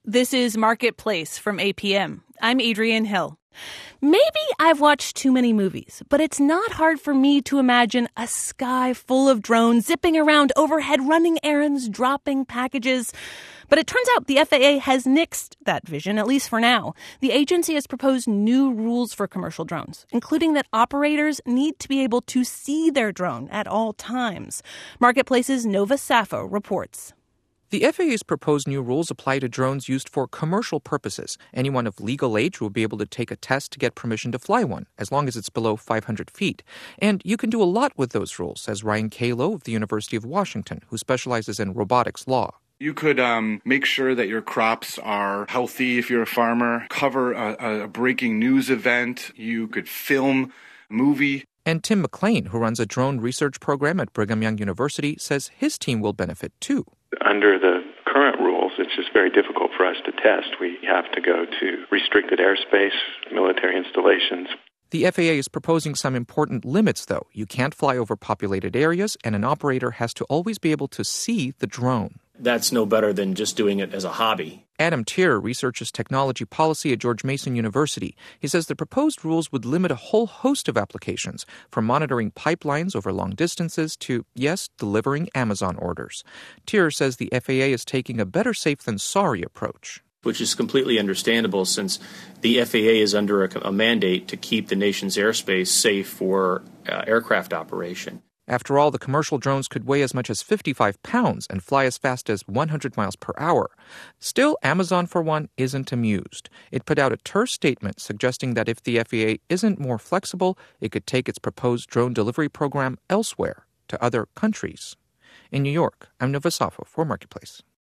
This is Marketplace from APM. I'm Adrienne Hill. Maybe I've watched too many movies, but it's not hard for me to imagine a sky full of drones zipping around overhead, running errands, dropping packages. But it turns out the FAA has nixed that vision, at least for now. The agency has proposed new rules for commercial drones, including that operators need to be able to see their drone at all times. Marketplace's Nova Safo reports. The FAA's proposed new rules apply to drones used for commercial purposes. Anyone of legal age will be able to take a test to get permission to fly one, as long as it's below 500 feet. And you can do a lot with those rules, says Ryan Kalo of the University of Washington, who specializes in robotics law. You could make sure that your crops are healthy if you're a farmer, cover a breaking news event. You could film a movie. And Tim McLean, who runs a drone research program at Brigham Young University, says his team will benefit too. Under the current rules, it's just very difficult for us to test. We have to go to restricted airspace, military installations. The FAA is proposing some important limits, though. You can't fly over populated areas, and an operator has to always be able to see the drone. That's no better than just doing it as a hobby. Adam Tier researches technology policy at George Mason University. He says the proposed rules would limit a whole host of applications, from monitoring pipelines over long distances to, yes, delivering Amazon orders. Tier says the FAA is taking a better safe than sorry approach. Which is completely understandable since the FAA is under a mandate to keep the nation's airspace safe for aircraft operation. After all, the commercial drones could weigh as much as 55 pounds and fly as fast as 100 miles per hour. Still, Amazon, for one, isn't amused. It put out a terse statement suggesting that if the FAA isn't more flexible, it could take its proposed drone delivery program elsewhere, to other countries. In New York, I'm Nova Safo for Marketplace.